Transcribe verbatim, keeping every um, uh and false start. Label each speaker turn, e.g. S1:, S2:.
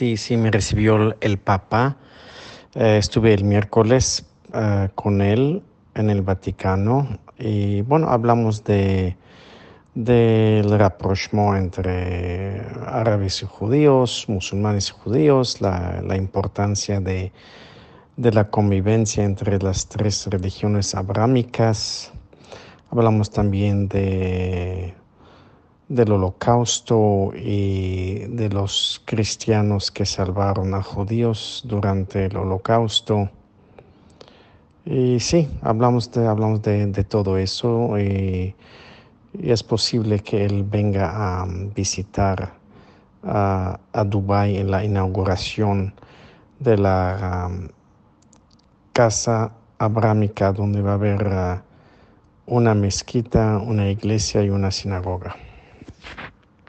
S1: Sí, sí, me recibió el, el Papa. Eh, estuve el miércoles eh, con él en el Vaticano y bueno, hablamos de del rapprochement entre árabes y judíos, musulmanes y judíos, la, la importancia de, de la convivencia entre las tres religiones abrámicas. Hablamos también de del Holocausto y de los cristianos que salvaron a judíos durante el Holocausto. Y sí, hablamos de, hablamos de, de todo eso y, y es posible que él venga a um, visitar a, a Dubái en la inauguración de la um, casa abrámica donde va a haber uh, una mezquita, una iglesia y una sinagoga.